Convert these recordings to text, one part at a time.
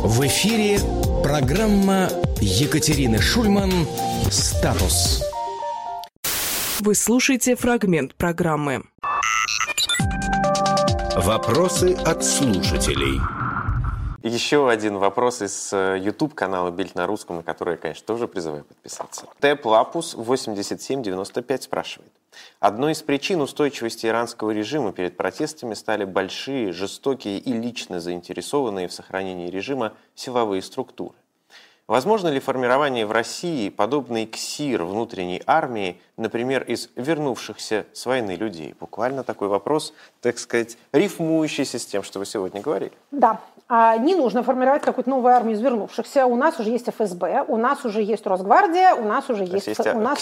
В эфире программа Екатерины Шульман «Статус». Вы слушаете фрагмент программы. Вопросы от слушателей. Еще один вопрос из YouTube-канала «Бильд на русском», на который я, конечно, тоже призываю подписаться. Тэп Лапус 8795 спрашивает. Одной из причин устойчивости иранского режима перед протестами стали большие, жестокие и лично заинтересованные в сохранении режима силовые структуры. Возможно ли формирование в России подобной КСИР внутренней армии, например, из вернувшихся с войны людей? Буквально такой вопрос, так сказать, рифмующийся с тем, что вы сегодня говорили. Да. Не нужно формировать какую-то новую армию из вернувшихся. У нас уже есть ФСБ, у нас уже есть Росгвардия, у нас уже есть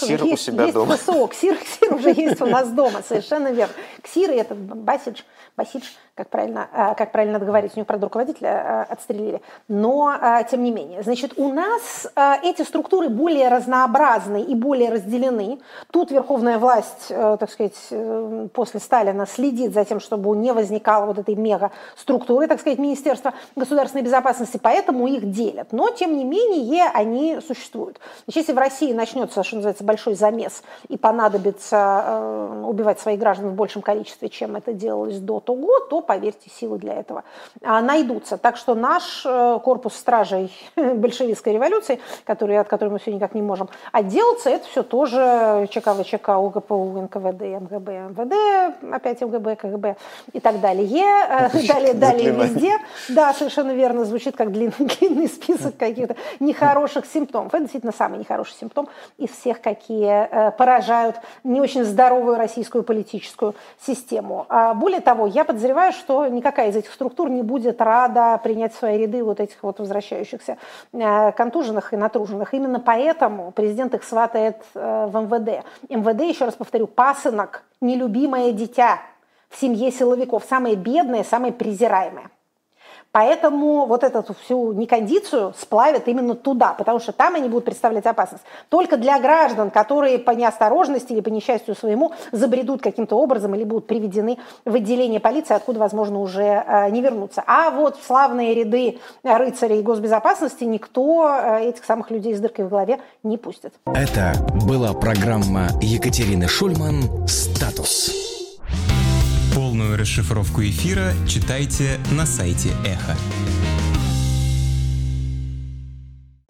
ФСО. КСИР уже есть у нас дома, совершенно верно. КСИР и этот Басидж, как правильно надо говорить, у него, правда, руководителя отстрелили. Но, тем не менее, значит, у нас эти структуры более разнообразны и более разделены. Тут верховная власть, так сказать, после Сталина следит за тем, чтобы не возникало вот этой мега-структуры, так сказать, Министерства государственной безопасности, поэтому их делят. Но, тем не менее, они существуют. Значит, если в России начнется, что называется, большой замес и понадобится убивать своих граждан в большем количестве, чем это делалось до того, то, поверьте, силы для этого найдутся. Так что наш корпус стражей большевистской революции, от которой мы все никак не можем отделаться, это все тоже ЧК, ОГПУ, НКВД, МГБ, МВД, опять МГБ, КГБ и так далее. Далее везде. Да, совершенно верно, звучит как длинный список каких-то нехороших симптомов. Это действительно самый нехороший симптом из всех, какие поражают не очень здоровую российскую политическую систему. Более того, я подозреваю, что никакая из этих структур не будет рада принять в свои ряды вот этих вот возвращающихся контуженных и натруженных. Именно поэтому президент их сватает в МВД. МВД, еще раз повторю, пасынок, нелюбимое дитя в семье силовиков, самое бедное, самое презираемое. Поэтому вот эту всю некондицию сплавят именно туда, потому что там они будут представлять опасность. Только для граждан, которые по неосторожности или по несчастью своему забредут каким-то образом или будут приведены в отделение полиции, откуда, возможно, уже не вернутся. А вот в славные ряды рыцарей госбезопасности никто этих самых людей с дыркой в голове не пустит. Это была программа Екатерины Шульман «Статус». Полную расшифровку эфира читайте на сайте Эхо.